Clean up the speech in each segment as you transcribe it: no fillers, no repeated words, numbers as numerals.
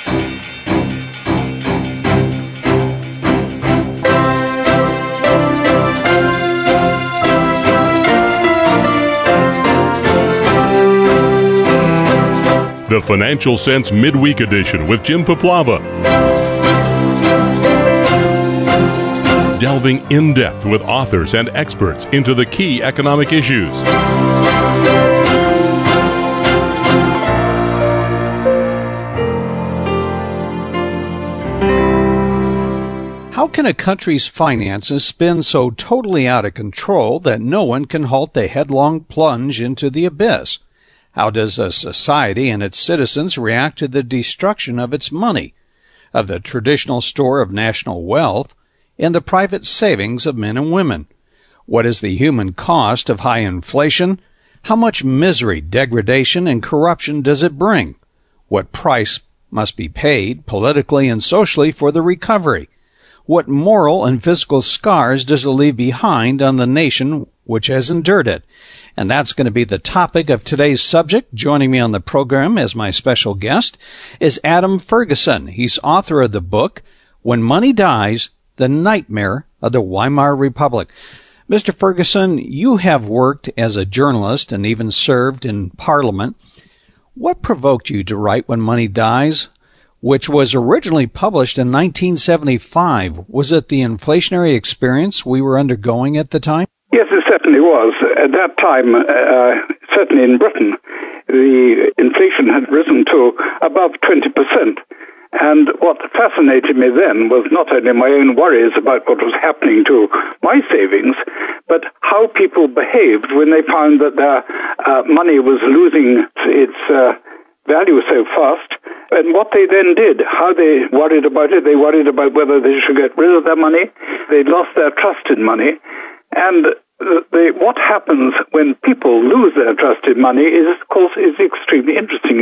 The Financial Sense Midweek Edition with Jim Paplava. Delving in-depth with authors and experts into the key economic issues. How can a country's finances spin so totally out of control that no one can halt the headlong plunge into the abyss? How does a society and its citizens react to the destruction of its money, of the traditional store of national wealth, and the private savings of men and women? What is the human cost of high inflation? How much misery, degradation, and corruption does it bring? What price must be paid, politically and socially, for the recovery? What moral and physical scars does it leave behind on the nation which has endured it? And that's going to be the topic of today's subject. Joining me on the program as my special guest is Adam Ferguson. He's author of the book, When Money Dies, The Nightmare of the Weimar Republic. Mr. Ferguson, you have worked as a journalist and even served in Parliament. What provoked you to write When Money Dies, which was originally published in 1975? Was it the inflationary experience we were undergoing at the time? Yes, it certainly was. At that time, certainly in Britain, the inflation had risen to above 20%. And what fascinated me then was not only my own worries about what was happening to my savings, but how people behaved when they found that their money was losing its value so fast, and what they then did, how they worried about it. They worried about whether they should get rid of their money. They lost their trust in money. And what happens when people lose their trust in money is, of course, is extremely interesting.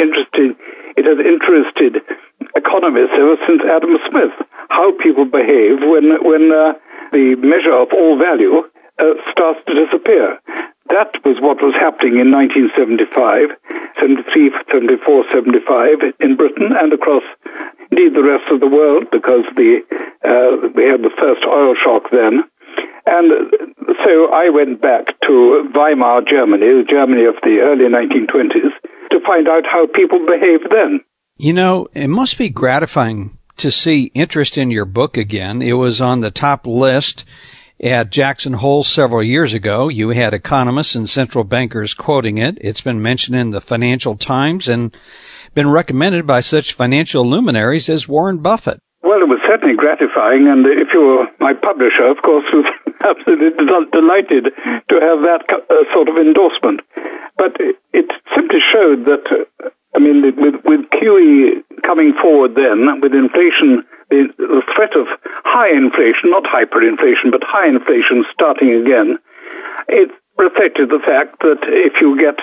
It has interested economists ever since Adam Smith, how people behave when the measure of all value starts to disappear. That was what was happening in 1975, 73, 74, 75 in Britain and across, indeed, the rest of the world, because we had the first oil shock then. And so I went back to Weimar, Germany, the Germany of the early 1920s, to find out how people behaved then. You know, it must be gratifying to see interest in your book again. It was on the top list at Jackson Hole several years ago. You had economists and central bankers quoting it. It's been mentioned in the Financial Times and been recommended by such financial luminaries as Warren Buffett. Well, it was certainly gratifying, and if you were my publisher, of course, was absolutely delighted to have that sort of endorsement. But it simply showed that, with QE coming forward then, with inflation, the threat of high inflation, not hyperinflation, but high inflation starting again, it reflected the fact that if you get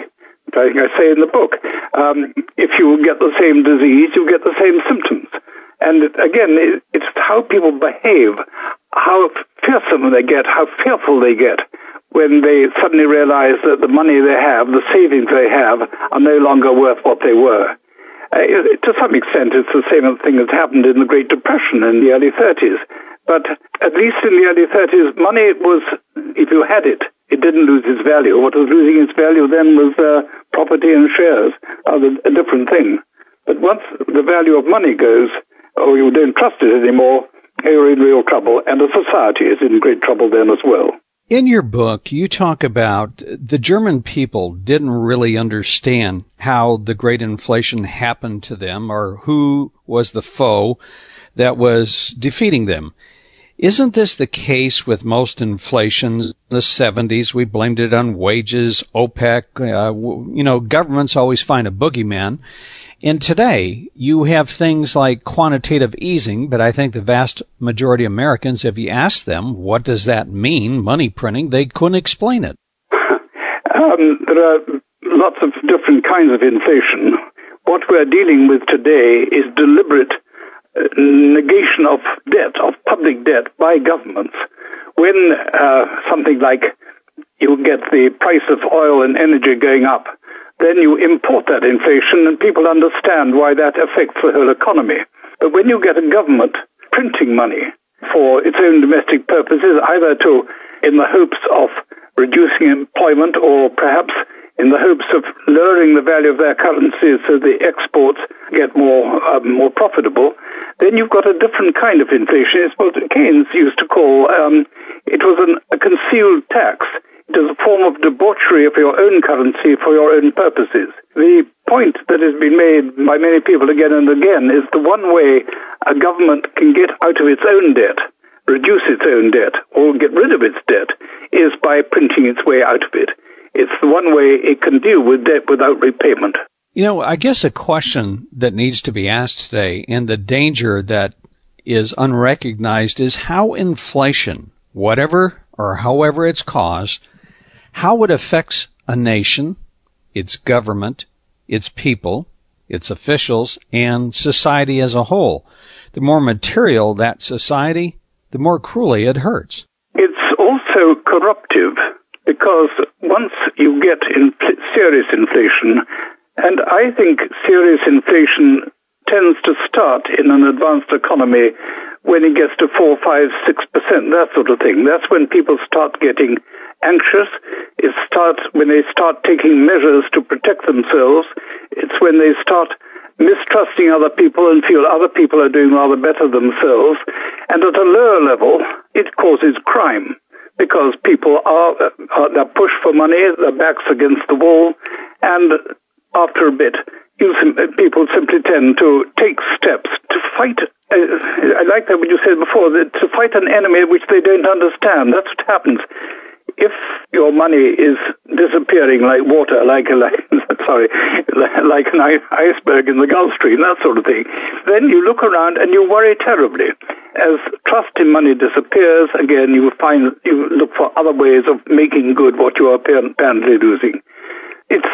I think I say in the book, if you get the same disease, you get the same symptoms. And again, it's how people behave, how fearsome they get, how fearful they get when they suddenly realize that the money they have, the savings they have, are no longer worth what they were. To some extent, it's the same thing that happened in the Great Depression in the early 30s. But at least in the early 30s, money was, if you had it, it didn't lose its value. What was losing its value then was property and shares, a different thing. But once the value of money goes, or you don't trust it anymore, you're in real trouble, and the society is in great trouble then as well. In your book, you talk about the German people didn't really understand how the great inflation happened to them or who was the foe that was defeating them. Isn't this the case with most inflations? In the 70s, we blamed it on wages, OPEC. Governments always find a boogeyman. And today, you have things like quantitative easing, but I think the vast majority of Americans, if you ask them, what does that mean, money printing, they couldn't explain it. There are lots of different kinds of inflation. What we're dealing with today is deliberate negation of debt, of public debt by governments. When something like you get the price of oil and energy going up, then you import that inflation and people understand why that affects the whole economy. But when you get a government printing money for its own domestic purposes, either in the hopes of reducing employment or perhaps in the hopes of lowering the value of their currency so the exports get more profitable, then you've got a different kind of inflation. It's what Keynes used to call, it was a concealed tax. It is a form of debauchery of your own currency for your own purposes. The point that has been made by many people again and again is the one way a government can get out of its own debt, reduce its own debt, or get rid of its debt, is by printing its way out of it. It's the one way it can deal with debt without repayment. You know, I guess a question that needs to be asked today, and the danger that is unrecognized, is how inflation, whatever or however it's caused, how it affects a nation, its government, its people, its officials, and society as a whole. The more material that society, the more cruelly it hurts. It's also corruptive, because once you get serious inflation, and I think serious inflation tends to start in an advanced economy when it gets to 4, 5, 6%, that sort of thing. That's when people start getting anxious. It starts when they start taking measures to protect themselves. It's when they start mistrusting other people and feel other people are doing rather better themselves. And at a lower level, it causes crime, because people they're pushed for money, their backs against the wall, and after a bit, people simply tend to take steps to fight. I like that what you said before, that to fight an enemy which they don't understand. That's what happens. If your money is disappearing like water, like an iceberg in the Gulf Stream, that sort of thing, then you look around and you worry terribly. As trust in money disappears, again, you look for other ways of making good what you are apparently losing. It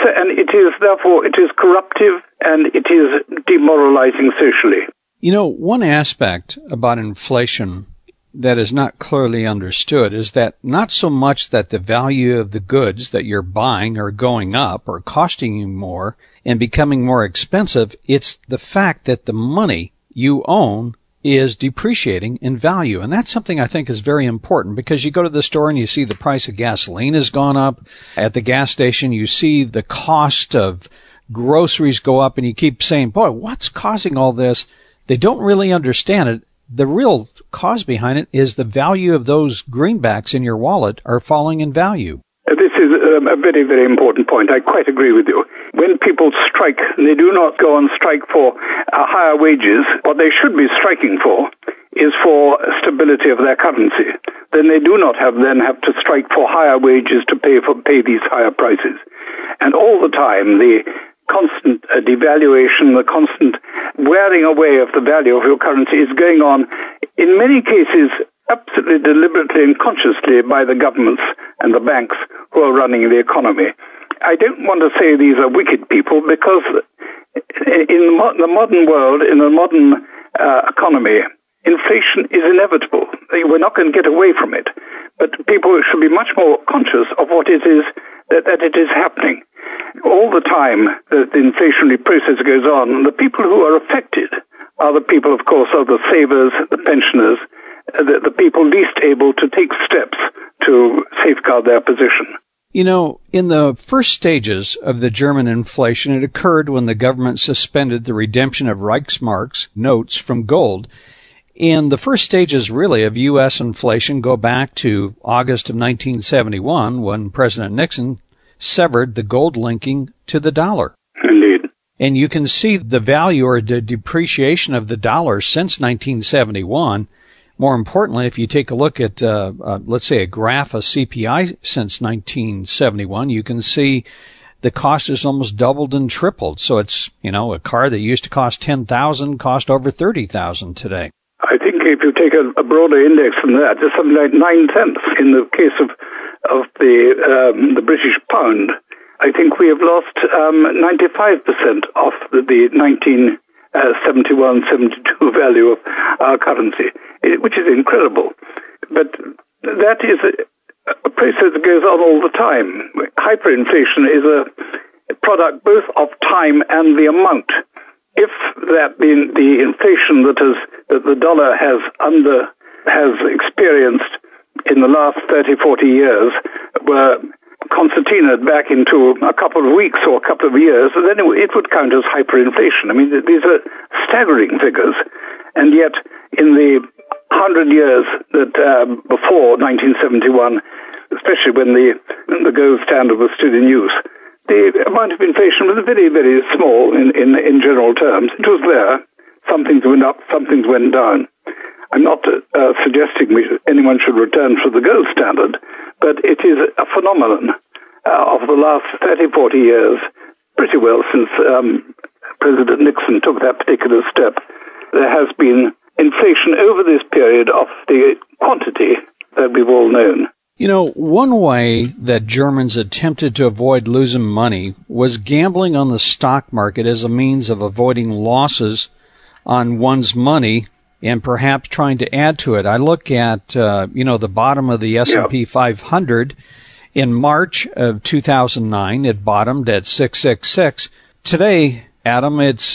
is corruptive and it is demoralizing socially. You know, one aspect about inflation that is not clearly understood is that not so much that the value of the goods that you're buying are going up or costing you more and becoming more expensive, it's the fact that the money you own is depreciating in value. And that's something I think is very important, because you go to the store and you see the price of gasoline has gone up. At the gas station, you see the cost of groceries go up, and you keep saying, boy, what's causing all this? They don't really understand it. The real cause behind it is the value of those greenbacks in your wallet are falling in value. This is a very, very important point. I quite agree with you. When people strike, they do not go on strike for higher wages. What they should be striking for is for stability of their currency. Then they do not have to strike for higher wages to pay these higher prices. And all the time, the constant devaluation, the constant wearing away of the value of your currency is going on, in many cases, absolutely deliberately and consciously by the governments and the banks who are running the economy. I don't want to say these are wicked people, because in the modern world, in the modern economy, inflation is inevitable. We're not going to get away from it. But people should be much more conscious of what it is that it is happening. All the time that the inflationary process goes on, the people who are affected are the people, of course, are the savers, the pensioners, the people least able to take steps to safeguard their position. You know, in the first stages of the German inflation, it occurred when the government suspended the redemption of Reichsmarks notes from gold. And the first stages, really, of U.S. inflation go back to August of 1971, when President Nixon severed the gold linking to the dollar. Indeed. And you can see the value or the depreciation of the dollar since 1971. More importantly, if you take a look at, let's say, a graph of CPI since 1971, you can see the cost has almost doubled and tripled. So it's, a car that used to cost $10,000 cost over $30,000 today. I think if you take a broader index than that, it's something like 9/10 in the case of the British pound. I think we have lost 95% of the 1971-72 value of our currency, which is incredible. But that is a process that goes on all the time. Hyperinflation product both of time and the amount. If that the inflation that the dollar has experienced in the last 30, 40 years were concertinaed back into a couple of weeks or a couple of years, then it would count as hyperinflation. I mean, these are staggering figures. And yet, in the 100 years that before 1971, especially when the gold standard was still in use, the amount of inflation was very, very small in general terms. It was there. Some things went up, some things went down. I'm not suggesting anyone should return to the gold standard, but it is a phenomenon of the last 30, 40 years, pretty well since President Nixon took that particular step. There has been inflation over this period of the quantity that we've all known. You know, one way that Germans attempted to avoid losing money was gambling on the stock market as a means of avoiding losses on one's money and perhaps trying to add to it. I look at, the bottom of the S&P 500. In March of 2009, it bottomed at 666. Today, Adam, it's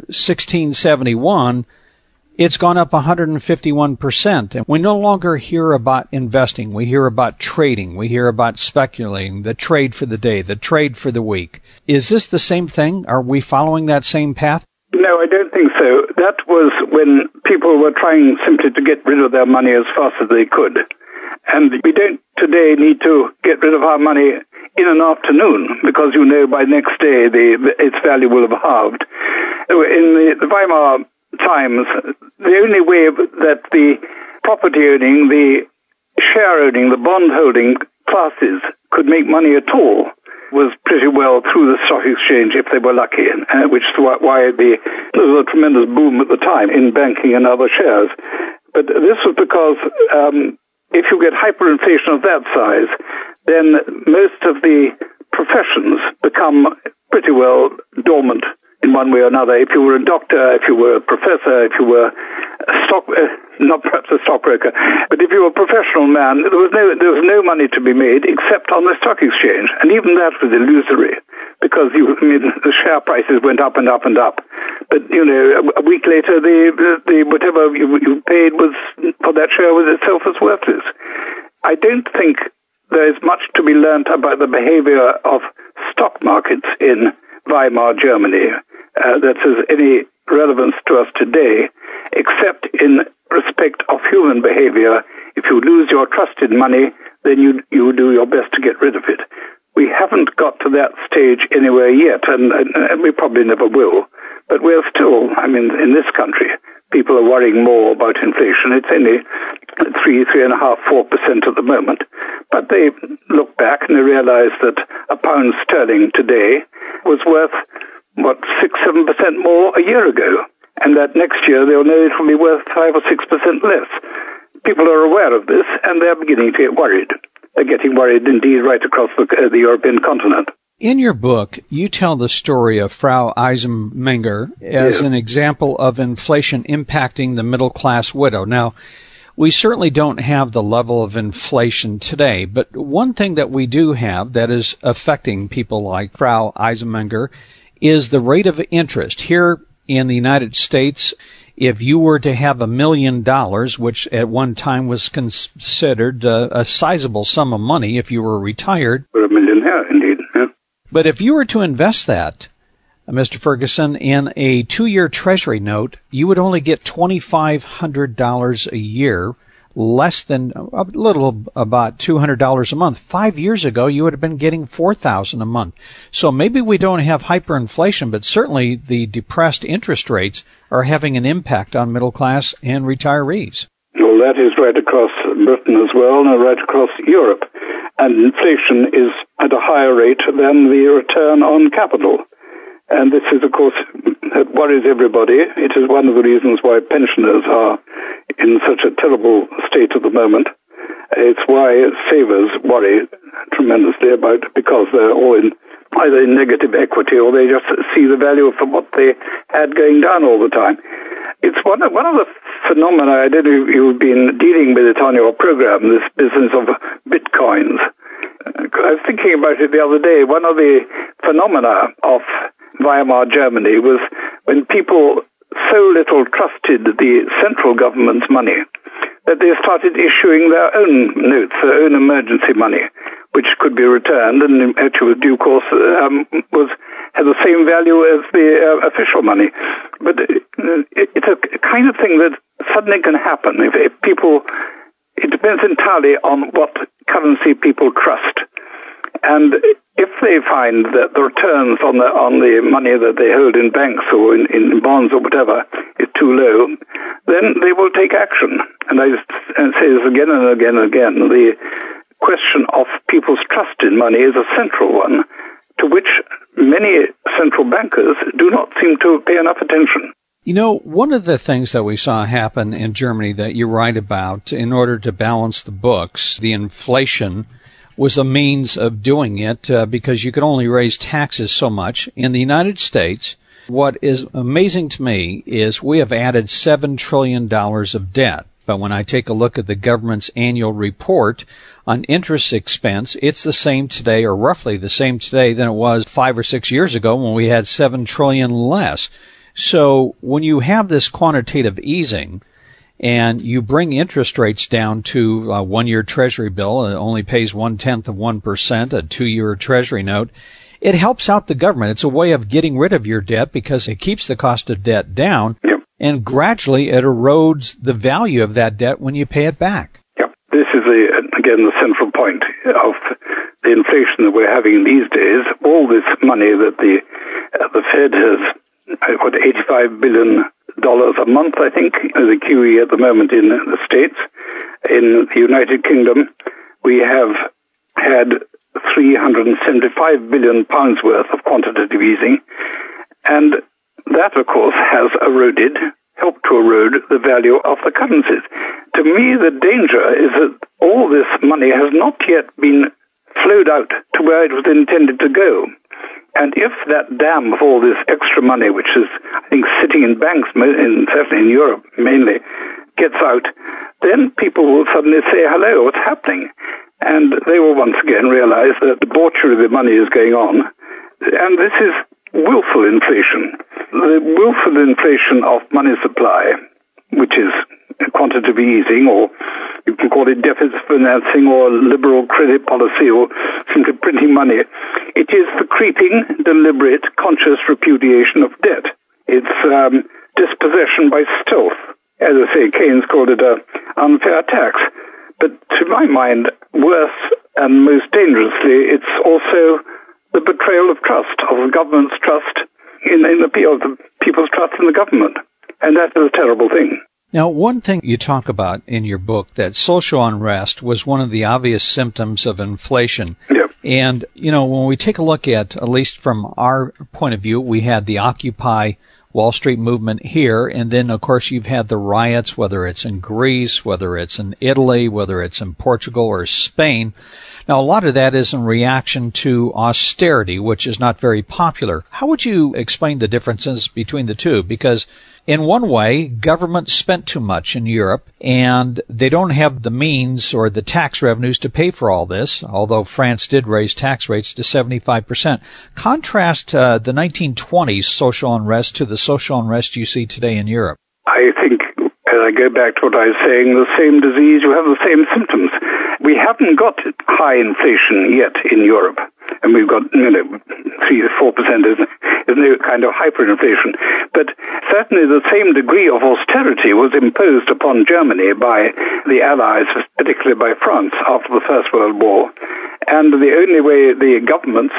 1671. It's gone up 151%. And we no longer hear about investing. We hear about trading. We hear about speculating, the trade for the day, the trade for the week. Is this the same thing? Are we following that same path? No, I don't think so. That was when people were trying simply to get rid of their money as fast as they could. And we don't today need to get rid of our money in an afternoon because, by next day its value will have halved. In the Weimar times, the only way that the property owning, the share owning, the bond holding classes could make money at all was pretty well through the stock exchange if they were lucky, which is why there was a tremendous boom at the time in banking and other shares. But this was because if you get hyperinflation of that size, then most of the professions become pretty well dormant in one way or another. If you were a doctor, if you were a professor, if you were not perhaps a stockbroker, but if you were a professional man, there was no money to be made except on the stock exchange, and even that was illusory because the share prices went up and up and up. But a week later, the whatever you paid for that share was itself as worthless. I don't think there is much to be learnt about the behavior of stock markets in Weimar Germany that has any relevance to us today, except in respect of human behavior. If you lose your trusted money, then you do your best to get rid of it. We haven't got to that stage anywhere yet, and we probably never will. But we're still, in this country, people are worrying more about inflation. It's only 3.5%, 4% at the moment. But they look back and they realize that a pound sterling today was worth, 6-7% more a year ago. And that next year they'll know it will be worth 5 or 6% less. People are aware of this and they're beginning to get worried. They're getting worried indeed right across the European continent. In your book, you tell the story of Frau Eisenmenger as an example of inflation impacting the middle-class widow. Now, we certainly don't have the level of inflation today, but one thing that we do have that is affecting people like Frau Eisenmenger is the rate of interest. Here in the United States, if you were to have $1 million, which at one time was considered a sizable sum of money if you were retired. $1 million, indeed. Yeah. But if you were to invest that, Mr. Ferguson, in a 2-year Treasury note, you would only get $2,500 a year, less than a little about $200 a month. 5 years ago, you would have been getting $4,000 a month. So maybe we don't have hyperinflation, but certainly the depressed interest rates are having an impact on middle class and retirees. Well, that is right across Britain as well, and right across Europe. And inflation is at a higher rate than the return on capital. And this is, of course, that worries everybody. It is one of the reasons why pensioners are in such a terrible state at the moment. It's why savers worry tremendously about it, because they're all either in negative equity or they just see the value of what they had going down all the time. It's one of the phenomena, I don't know if you've been dealing with it on your program, this business of bitcoins. I was thinking about it the other day. One of the phenomena of Weimar Germany was when people so little trusted the central government's money that they started issuing their own notes, their own emergency money, which could be returned and actually with due course had the same value as the official money. But it's a kind of thing that suddenly can happen if people. It depends entirely on what currency people trust. And if they find that the returns on the money that they hold in banks or in bonds or whatever is too low, then they will take action. And I say this again and again and again. The question of people's trust in money is a central one, to which many central bankers do not seem to pay enough attention. You know, one of the things that we saw happen in Germany that you write about in order to balance the books, the inflation was a means of doing it because you could only raise taxes so much. In the United States, what is amazing to me is we have added $7 trillion of debt. But when I take a look at the government's annual report on interest expense, it's the same today, or roughly the same today, than it was 5 or 6 years ago when we had $7 trillion less. So when you have this quantitative easing and you bring interest rates down to a 1-year Treasury bill, it only pays 0.1%, a 2-year Treasury note, it helps out the government. It's a way of getting rid of your debt because it keeps the cost of debt down, and gradually it erodes the value of that debt when you pay it back. Yep. This is, again, the central point of the inflation that we're having these days. All this money that the Fed has, $85 billion a month, I think, the QE at the moment in the States. In the United Kingdom, we have had £375 billion worth of quantitative easing, and that, of course, has helped to erode the value of the currencies. To me, the danger is that all this money has not yet been flowed out to where it was intended to go. And if that dam of all this extra money, which is, I think, sitting in banks, certainly in Europe mainly, gets out, then people will suddenly say, hello, what's happening? And they will once again realize that the debauchery of the money is going on. And this is willful inflation. The willful inflation of money supply, which is quantitative easing, or you can call it deficit financing or liberal credit policy or simply printing money. It is the creeping, deliberate, conscious repudiation of debt. It's dispossession by stealth. As I say, Keynes called it an unfair tax. But to my mind, worse and most dangerously, it's also the betrayal of trust, of the government's trust of the people's trust in the government. And that is a terrible thing. Now, one thing you talk about in your book, that social unrest was one of the obvious symptoms of inflation. Yep. And, when we take a look at least from our point of view, we had the Occupy Wall Street movement here, and then, of course, you've had the riots, whether it's in Greece, whether it's in Italy, whether it's in Portugal or Spain. Now, a lot of that is in reaction to austerity, which is not very popular. How would you explain the differences between the two? Because in one way, government spent too much in Europe, and they don't have the means or the tax revenues to pay for all this, although France did raise tax rates to 75%. Contrast the 1920s social unrest to the social unrest you see today in Europe. I think, as I go back to what I was saying, the same disease, you have the same symptoms. We haven't got high inflation yet in Europe, and we've got 3 to 4% is no kind of hyperinflation. But certainly the same degree of austerity was imposed upon Germany by the Allies, particularly by France, after the First World War. And the only way the governments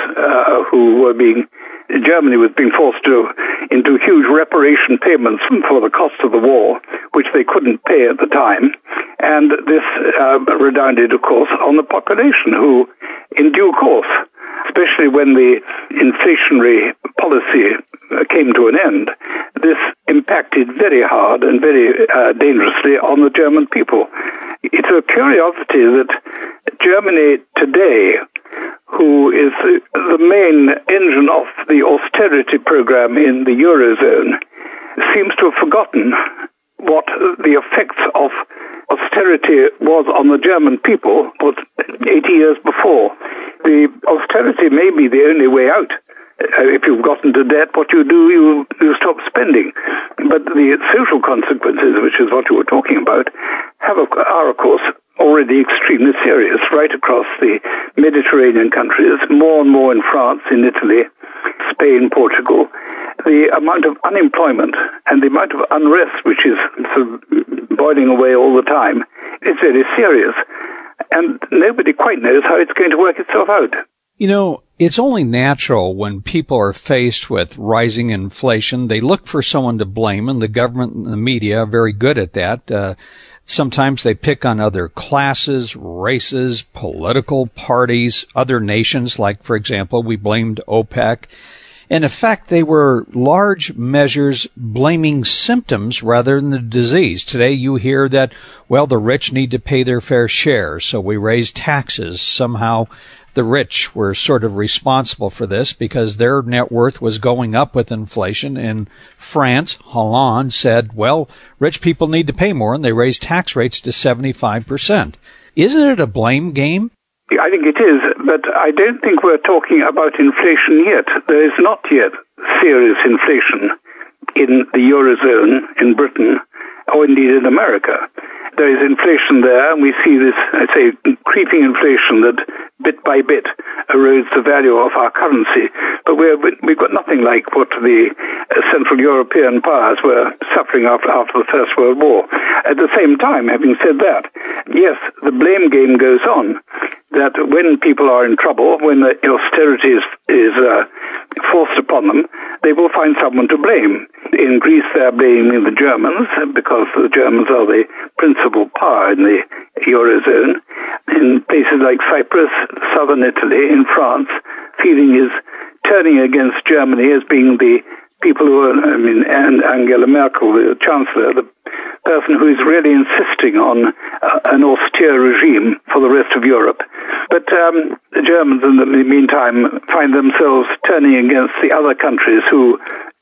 Germany was being forced into huge reparation payments for the cost of the war, which they couldn't pay at the time. And this redounded, of course, on the population, who, in due course, especially when the inflationary policy came to an end, this impacted very hard and very dangerously on the German people. It's a curiosity that Germany today, who is the main engine of the austerity program in the Eurozone, seems to have forgotten what the effects of austerity was on the German people was 80 years before. The austerity may be the only way out. If you've gotten to debt, what you do, you stop spending. But the social consequences, which is what you were talking about, are, of course, already extremely serious right across the Mediterranean countries, more and more in France, in Italy, Spain, Portugal. The amount of unemployment and the amount of unrest, which is sort of boiling away all the time, is very serious. And nobody quite knows how it's going to work itself out. You know, it's only natural when people are faced with rising inflation, they look for someone to blame, and the government and the media are very good at that. Sometimes they pick on other classes, races, political parties, other nations, like, for example, we blamed OPEC. In effect, they were large measures blaming symptoms rather than the disease. Today you hear that, well, the rich need to pay their fair share, so we raise taxes. Somehow the rich were sort of responsible for this because their net worth was going up with inflation. In France, Hollande said, well, rich people need to pay more, and they raised tax rates to 75%. Isn't it a blame game? I think it is, but I don't think we're talking about inflation yet. There is not yet serious inflation in the Eurozone, in Britain, or indeed in America. There is inflation there, and we see this, I'd say, creeping inflation that bit by bit erodes the value of our currency. But we've got nothing like what the Central European powers were suffering after the First World War. At the same time, having said that, yes, the blame game goes on. That when people are in trouble, when the austerity is forced upon them, they will find someone to blame. In Greece, they're blaming the Germans because the Germans are the principal power in the Eurozone. In places like Cyprus, southern Italy, in France, feeling is turning against Germany as being the people who are, and Angela Merkel, the Chancellor, the person who is really insisting on an austere regime for the rest of Europe. But the Germans, in the meantime, find themselves turning against the other countries who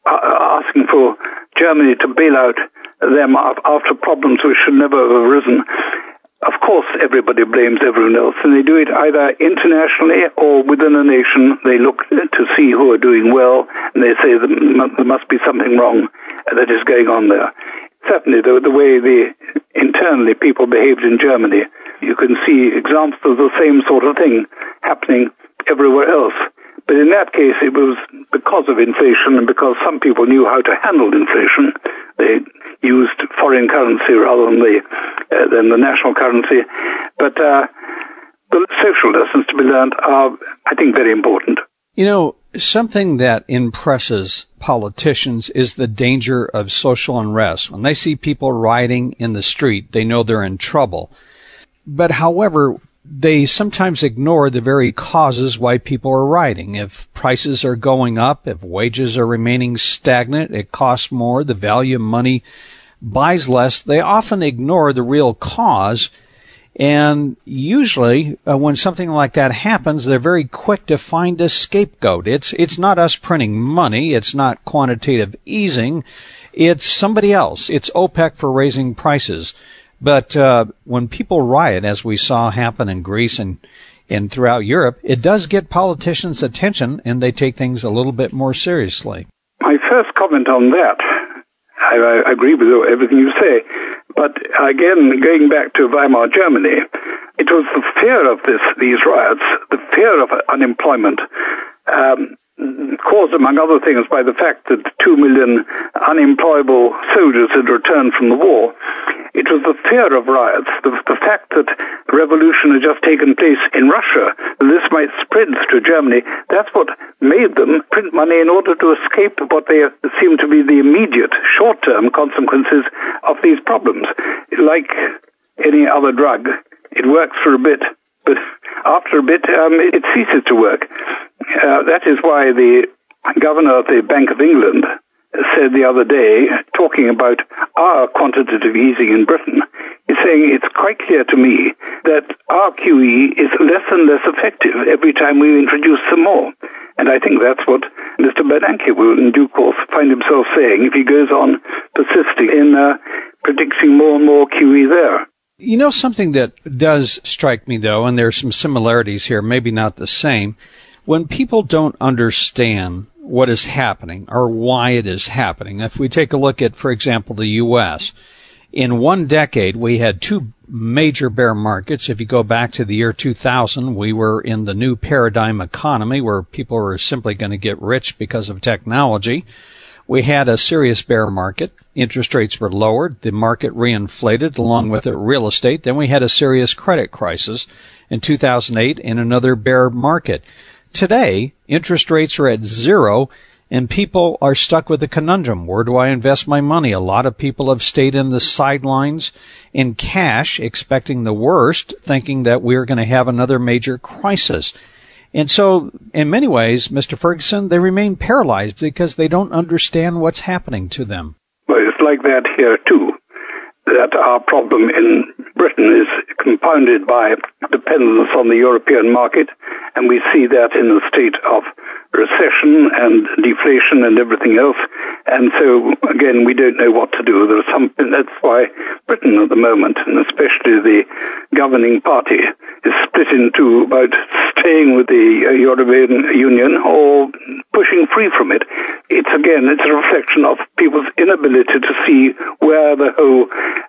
are asking for Germany to bail out them after problems which should never have arisen. Of course, everybody blames everyone else, and they do it either internationally or within a nation. They look to see who are doing well, and they say there must be something wrong that is going on there. Certainly, the way internally people behaved in Germany, you can see examples of the same sort of thing happening everywhere else. But in that case, it was because of inflation and because some people knew how to handle inflation. They used foreign currency rather than the national currency. But the social lessons to be learned are, I think, very important. You know, something that impresses politicians is the danger of social unrest. When they see people rioting in the street, they know they're in trouble. But however, they sometimes ignore the very causes why people are rioting. If prices are going up, if wages are remaining stagnant, it costs more, the value of money buys less, they often ignore the real cause. And usually, when something like that happens, they're very quick to find a scapegoat. It's not us printing money. It's not quantitative easing. It's somebody else. It's OPEC for raising prices. But when people riot, as we saw happen in Greece and throughout Europe, it does get politicians' attention, and they take things a little bit more seriously. My first comment on that, I agree with everything you say. But again, going back to Weimar Germany, it was the fear of these riots, the fear of unemployment, caused, among other things, by the fact that 2 million unemployable soldiers had returned from the war. It was the fear of riots, the fact that revolution had just taken place in Russia, and this might spread through Germany. That's what made them print money in order to escape what they seem to be the immediate, short-term consequences of these problems. Like any other drug, it works for a bit, but after a bit, it ceases to work. That is why the governor of the Bank of England said the other day, talking about our quantitative easing in Britain, is saying it's quite clear to me that our QE is less and less effective every time we introduce some more. And I think that's what Mr. Bernanke will in due course find himself saying if he goes on persisting in predicting more and more QE there. You know, something that does strike me, though, and there's some similarities here, maybe not the same, when people don't understand what is happening or why it is happening. If we take a look at, for example, the U.S., in one decade, we had two major bear markets. If you go back to the year 2000, we were in the new paradigm economy where people were simply going to get rich because of technology. We had a serious bear market. Interest rates were lowered. The market reinflated, along with it real estate. Then we had a serious credit crisis in 2008 and another bear market. Today, interest rates are at zero, and people are stuck with a conundrum. Where do I invest my money? A lot of people have stayed in the sidelines in cash, expecting the worst, thinking that we're going to have another major crisis. And so, in many ways, Mr. Ferguson, they remain paralyzed because they don't understand what's happening to them. Well, it's like that here, too. That our problem in Britain is compounded by dependence on the European market, and we see that in the state of recession and deflation and everything else. And so, again, we don't know what to do. That's why Britain at the moment, and especially the governing party, is split into about staying with the European Union or pushing free from it. It's a reflection of people's inability to see where the whole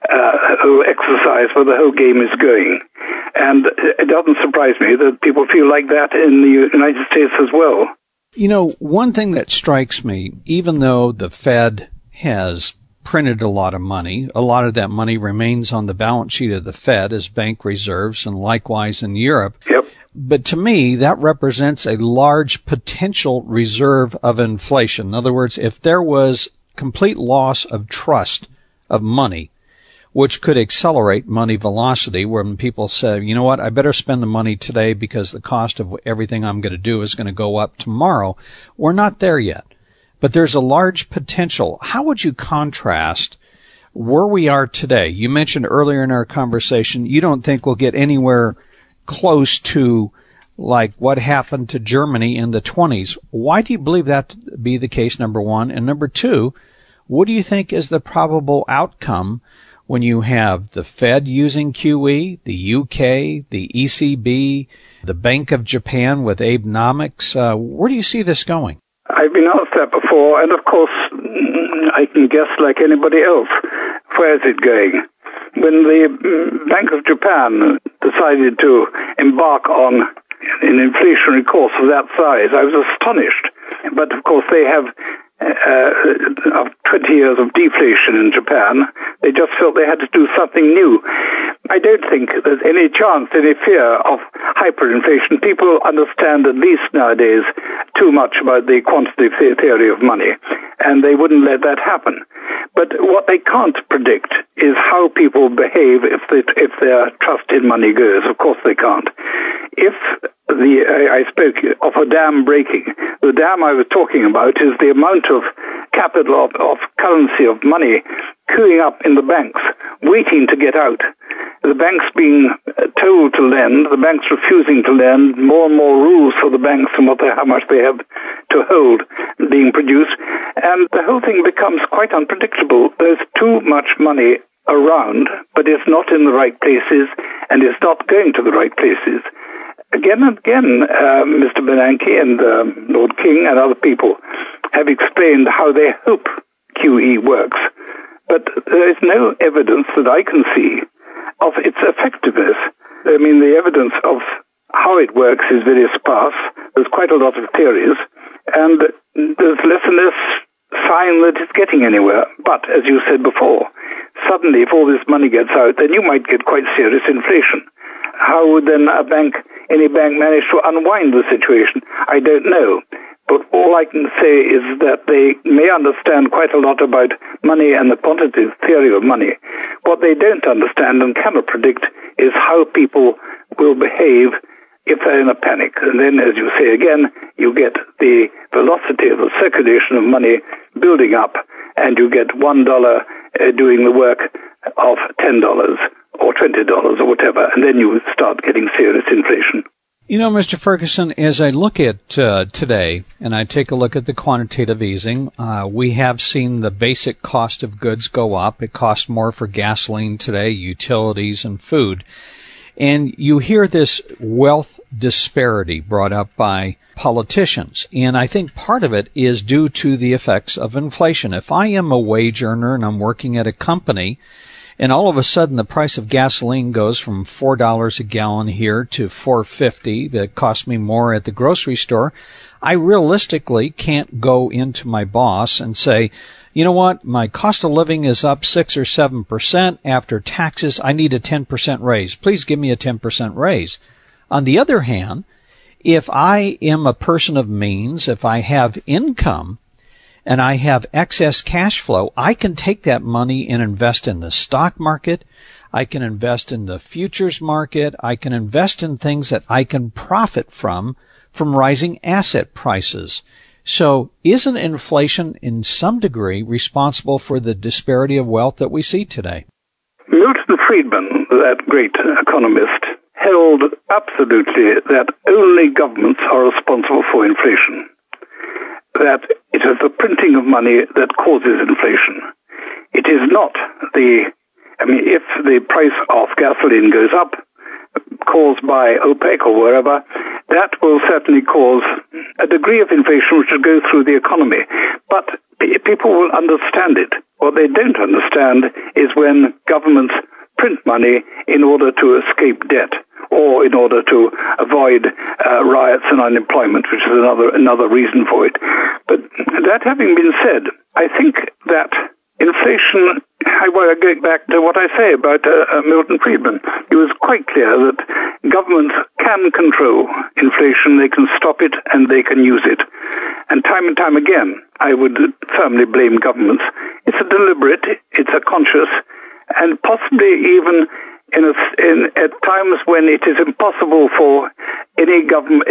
exercise, where the whole game is going. And it doesn't surprise me that people feel like that in the United States as well. You know, one thing that strikes me, even though the Fed has printed a lot of money, a lot of that money remains on the balance sheet of the Fed as bank reserves, and likewise in Europe. Yep. But to me, that represents a large potential reserve of inflation. In other words, if there was complete loss of trust of money, which could accelerate money velocity, when people say, you know what, I better spend the money today because the cost of everything I'm going to do is going to go up tomorrow. We're not there yet, but there's a large potential. How would you contrast where we are today? You mentioned earlier in our conversation, you don't think we'll get anywhere close to like what happened to Germany in the 20s. Why do you believe that to be the case, number one? And number two, what do you think is the probable outcome when you have the Fed using QE, the UK, the ECB, the Bank of Japan with Abenomics? Where do you see this going? I've been asked that before, and of course, I can guess like anybody else. Where is it going? When the Bank of Japan decided to embark on an inflationary course of that size, I was astonished. But of course, they have 20 years of deflation in Japan. They just felt they had to do something new. I don't think there's any chance, any fear of hyperinflation. People understand, at least nowadays, too much about the quantitative theory of money, and they wouldn't let that happen. But what they can't predict is how people behave if their trust in money goes. Of course they can't. If I spoke of a dam breaking. The dam I was talking about is the amount of capital, of currency, of money queuing up in the banks, waiting to get out. The banks being told to lend, the banks refusing to lend, more and more rules for the banks and how much they have to hold being produced. And the whole thing becomes quite unpredictable. There's too much money around, but it's not in the right places, and it's not going to the right places. Again and again, Mr. Bernanke and Lord King and other people have explained how they hope QE works. But there is no evidence that I can see of its effectiveness. I mean, the evidence of how it works is very sparse. There's quite a lot of theories, and there's less and less sign that it's getting anywhere. But, as you said before, suddenly if all this money gets out, then you might get quite serious inflation. How would then any bank manage to unwind the situation? I don't know. But all I can say is that they may understand quite a lot about money and the quantitative theory of money. What they don't understand and cannot predict is how people will behave if they're in a panic. And then, as you say again, you get the velocity of the circulation of money building up, and you get $1 doing the work of $10 or $20 or whatever, and then you start getting serious inflation. You know, Mr. Ferguson, as I look at today and I take a look at the quantitative easing, we have seen the basic cost of goods go up. It costs more for gasoline today, utilities, and food. And you hear this wealth disparity brought up by politicians. And I think part of it is due to the effects of inflation. If I am a wage earner and I'm working at a company, and all of a sudden the price of gasoline goes from $4 a gallon here to $4.50, that costs me more at the grocery store, I realistically can't go into my boss and say, you know what, my cost of living is up 6 or 7% after taxes. I need a 10% raise. Please give me a 10% raise. On the other hand, if I am a person of means, if I have income, and I have excess cash flow, I can take that money and invest in the stock market. I can invest in the futures market. I can invest in things that I can profit from rising asset prices. So isn't inflation in some degree responsible for the disparity of wealth that we see today? Milton Friedman, that great economist, held absolutely that only governments are responsible for inflation. That it is the printing of money that causes inflation. It is not if the price of gasoline goes up, caused by OPEC or wherever, that will certainly cause a degree of inflation which will go through the economy. But people will understand it. What they don't understand is when governments print money in order to escape debt, or in order to avoid riots and unemployment, which is another reason for it. But that having been said, I think that inflation, I go back to what I say about Milton Friedman. It was quite clear that governments can control inflation, they can stop it, and they can use it. And time again, I would firmly blame governments. It's a deliberate, it's a conscious, and possibly even at times when it is impossible for any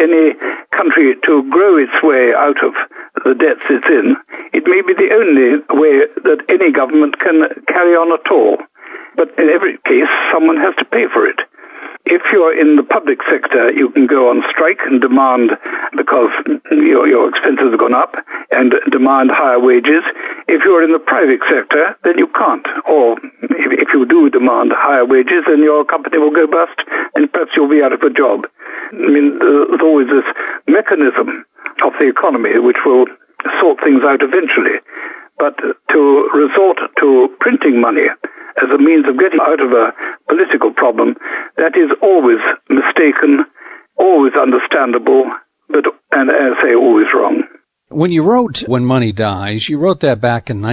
country to grow its way out of the debts it's in, it may be the only way that any government can carry on at all. But in every case, someone has to pay for it. If you're in the public sector, you can go on strike and demand, because your expenses have gone up, and demand higher wages. If you're in the private sector, then you can't. Or if you do demand higher wages, then your company will go bust, and perhaps you'll be out of a job. There's always this mechanism of the economy which will sort things out eventually. But to resort to printing money as a means of getting out of a political problem, that is always mistaken, always understandable, and as I say, always wrong. When you wrote When Money Dies, you wrote that back in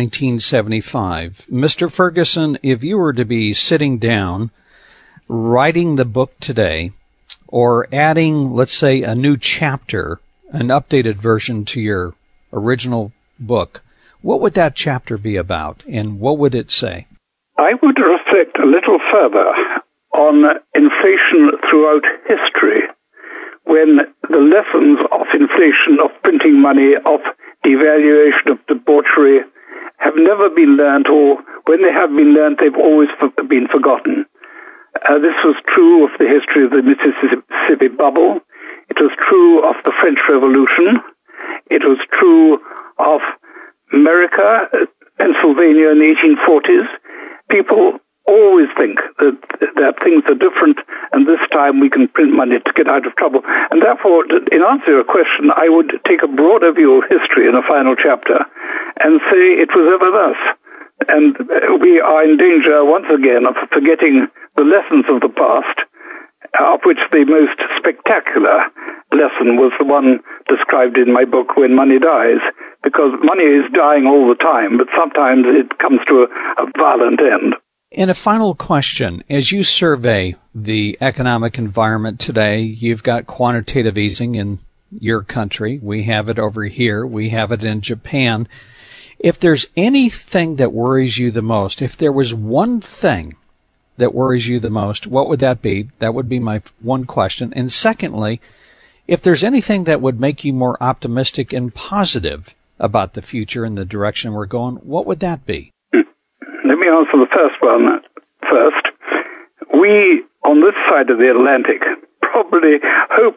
1975. Mr. Ferguson, if you were to be sitting down, writing the book today, or adding, let's say, a new chapter, an updated version to your original book, what would that chapter be about, and what would it say? I would reflect a little further on inflation throughout history, when the lessons of inflation, of printing money, of devaluation, of debauchery have never been learned, or when they have been learned, they've always been forgotten. This was true of the history of the Mississippi bubble. It was true of the French Revolution. It was true of America, Pennsylvania in the 1840s. People always think that things are different, and this time we can print money to get out of trouble. And therefore, in answer to your question, I would take a broader view of history in a final chapter and say it was ever thus. And we are in danger, once again, of forgetting the lessons of the past, of which the most spectacular lesson was the one described in my book, When Money Dies, because money is dying all the time, but sometimes it comes to a violent end. And a final question. As you survey the economic environment today, you've got quantitative easing in your country. We have it over here. We have it in Japan. If there's anything that worries you the most, if there was one thing that worries you the most, what would that be? That would be my one question. And secondly, if there's anything that would make you more optimistic and positive about the future and the direction we're going, what would that be? Let me answer the first one first. We, on this side of the Atlantic, probably hope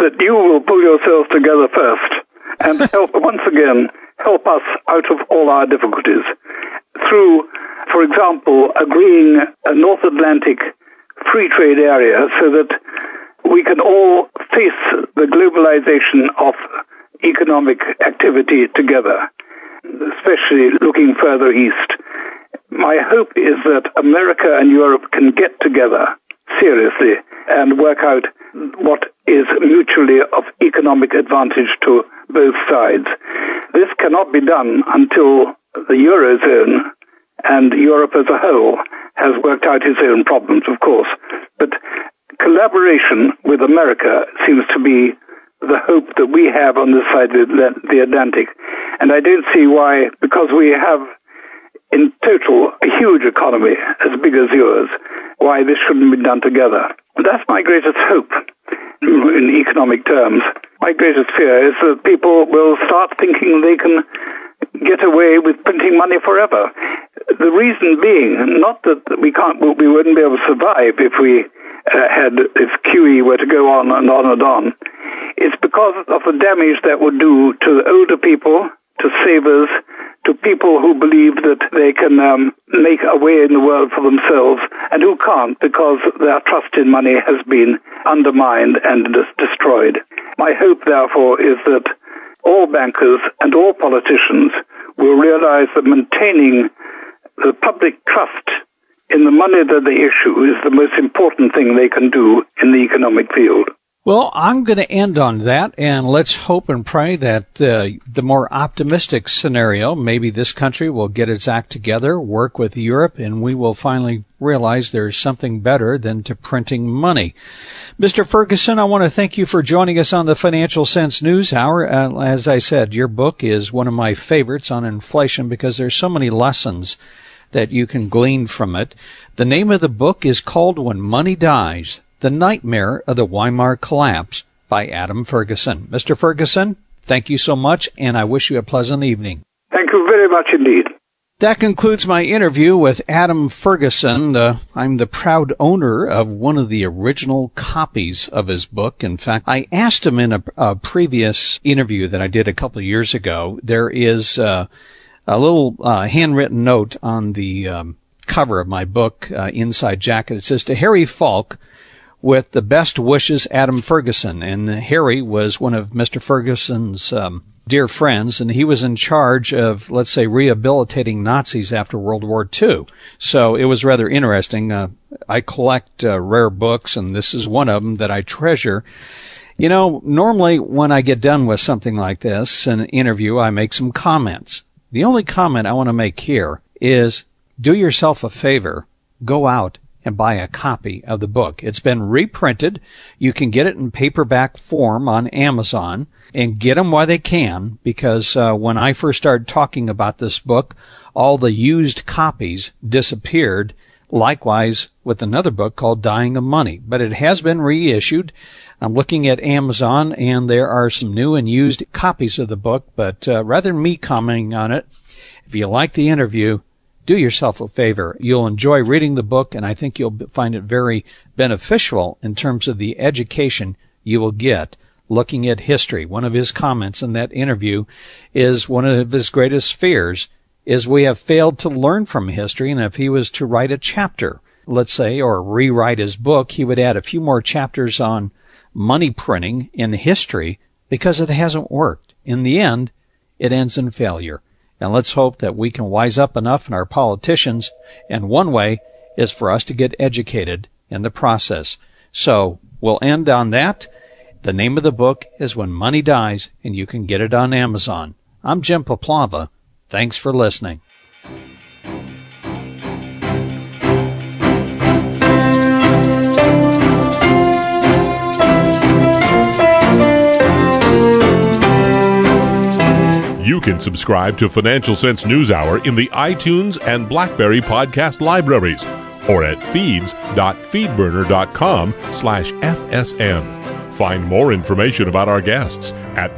that you will pull yourselves together first and once again help us out of all our difficulties through, for example, agreeing a North Atlantic free trade area so that we can all face the globalization of economic activity together, especially looking further east. My hope is that America and Europe can get together seriously and work out what is mutually of economic advantage to both sides. This cannot be done until the Eurozone and Europe as a whole has worked out its own problems, of course. But collaboration with America seems to be the hope that we have on this side of the Atlantic. And I don't see why, because we have in total a huge economy as big as yours, why this shouldn't be done together. That's my greatest hope in economic terms. My greatest fear is that people will start thinking they can get away with printing money forever. The reason being, not that we wouldn't be able to survive if if QE were to go on and on and on. It's because of the damage that would do to the older people, to savers, to people who believe that they can make a way in the world for themselves and who can't because their trust in money has been undermined and destroyed. My hope, therefore, is that all bankers and all politicians will realize that maintaining the public trust in the money that they issue is the most important thing they can do in the economic field. Well, I'm going to end on that, and let's hope and pray that the more optimistic scenario, maybe this country will get its act together, work with Europe, and we will finally realize there's something better than to printing money. Mr. Ferguson, I want to thank you for joining us on the Financial Sense News Hour. As I said, your book is one of my favorites on inflation because there's so many lessons that you can glean from it. The name of the book is called When Money Dies, The Nightmare of the Weimar Collapse by Adam Ferguson. Mr. Ferguson, thank you so much, and I wish you a pleasant evening. Thank you very much indeed. That concludes my interview with Adam Ferguson. I'm the proud owner of one of the original copies of his book. In fact, I asked him in a previous interview that I did a couple of years ago. There is a little handwritten note on the cover of my book, inside jacket. It says, "To Harry Falk, with the best wishes, Adam Ferguson." And Harry was one of Mr. Ferguson's dear friends, and he was in charge of, let's say, rehabilitating Nazis after World War II. So it was rather interesting. I collect rare books, and this is one of them that I treasure. You know, normally when I get done with something like this, an interview, I make some comments. The only comment I want to make here is do yourself a favor, go out and buy a copy of the book. It's been reprinted. You can get it in paperback form on Amazon, and get them while they can, because when I first started talking about this book, all the used copies disappeared. Likewise with another book called Dying of Money. But it has been reissued. I'm looking at Amazon, and there are some new and used copies of the book. But rather than me commenting on it, if you like the interview, do yourself a favor. You'll enjoy reading the book, and I think you'll find it very beneficial in terms of the education you will get looking at history. One of his comments in that interview is one of his greatest fears is we have failed to learn from history, and if he was to write a chapter, let's say, or rewrite his book, he would add a few more chapters on money printing in history because it hasn't worked. In the end, it ends in failure. And let's hope that we can wise up enough in our politicians, and one way is for us to get educated in the process. So we'll end on that. The name of the book is When Money Dies, and you can get it on Amazon. I'm Jim Poplava. Thanks for listening. You can subscribe to Financial Sense News Hour in the iTunes and BlackBerry podcast libraries or at feeds.feedburner.com/FSN. Find more information about our guests at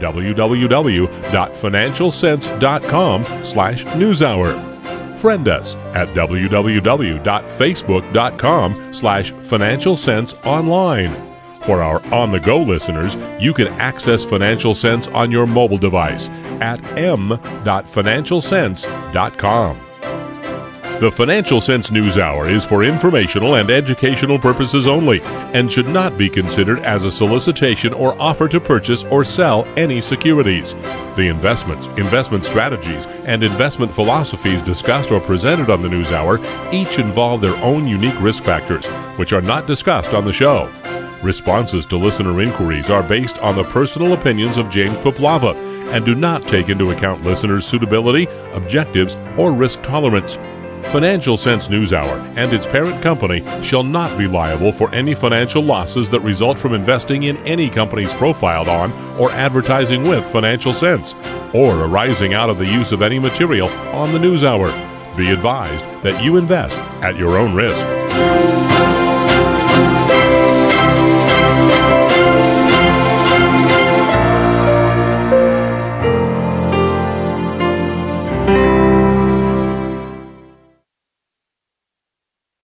www.financialsense.com/newshour. Friend us at www.facebook.com/financialsenseonline For our on-the-go listeners, you can access Financial Sense on your mobile device at m.financialsense.com. The Financial Sense News Hour is for informational and educational purposes only and should not be considered as a solicitation or offer to purchase or sell any securities. The investments, investment strategies, and investment philosophies discussed or presented on the News Hour each involve their own unique risk factors, which are not discussed on the show. Responses to listener inquiries are based on the personal opinions of James Poplava and do not take into account listeners' suitability, objectives, or risk tolerance. Financial Sense News Hour and its parent company shall not be liable for any financial losses that result from investing in any companies profiled on or advertising with Financial Sense, or arising out of the use of any material on the News Hour. Be advised that you invest at your own risk.